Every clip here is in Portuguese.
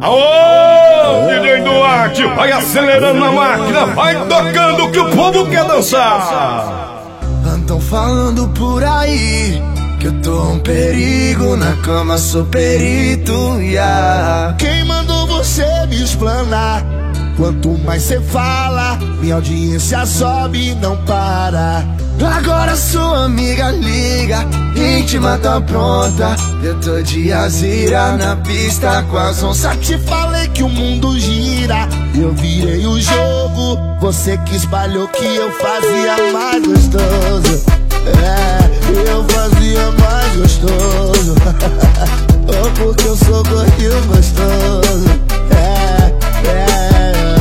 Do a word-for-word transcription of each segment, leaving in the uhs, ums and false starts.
Aô, D J Duarte, vai acelerando a máquina, vai tocando que o povo quer dançar. Andam falando por aí que eu tô um perigo, na cama sou perito, yeah. Quem mandou você me explanar? Quanto mais cê fala, minha audiência sobe e não para. Agora sua amiga liga, íntima tá pronta. Eu tô de azira na pista com as onças. Te falei que o mundo gira, eu virei o jogo. Você que espalhou que eu fazia mais gostoso. É, eu fazia mais gostoso. Oh, porque eu sou gordinho gostoso. É, é.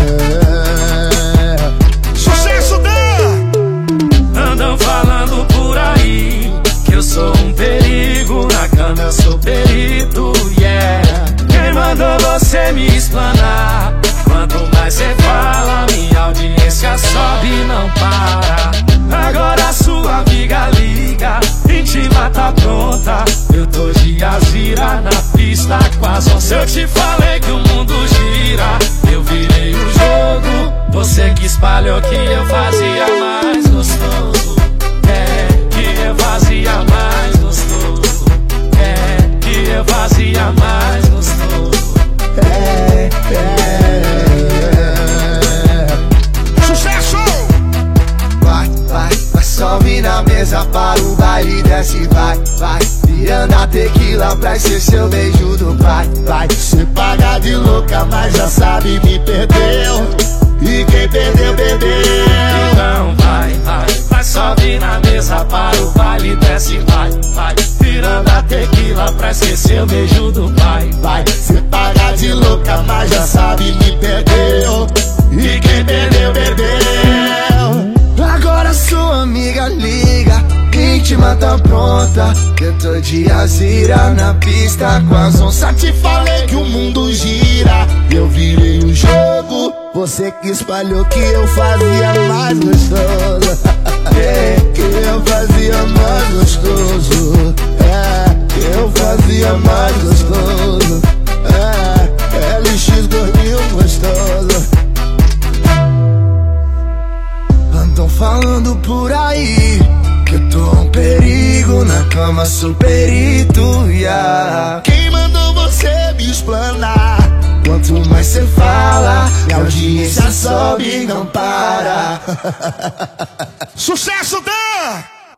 Sou um perigo, na cama eu sou perito, yeah. Quem mandou você me explanar? Quanto mais cê fala, minha audiência sobe e não para. Agora sua amiga liga, íntima tá pronta. Eu tô de azira na pista com as onças. Eu te falei que o mundo gira, eu virei o jogo. Você que espalhou que eu fazia mais gostoso. Eu fazia mais gostoso, é, que eu fazia mais gostoso. É, é. Sucesso! Vai, vai, vai, sobe na mesa para o baile, desce, vai, vai. Virando a tequila pra ser seu beijo do pai, vai. Cê paga de louca, mas já sabe me perdeu. E quem perdeu, perdeu. Então vai, vai, vai, sobe na mesa para o baile, desce, vai, vai. Virando a tequila pra esquecer o beijo do pai, vai. Cê paga de louca, mas já sabe me perdeu. E quem perdeu, perdeu. Agora sua amiga liga, íntima tá pronta. Que eu tô de azira na pista com as onças. Te falei que o mundo gira, eu virei o jogo. Você que espalhou que eu fazia mais gostoso. É, que eu fazia mais gostoso. É, que eu fazia mais gostoso. É, L X gordinho gostoso. Andam falando por aí que eu tô um perigo, na cama sou perito, yeah. Quem mandou você me explanar? Quanto mais cê fala, minha audiência sobe e não para. Sucesso, Dan!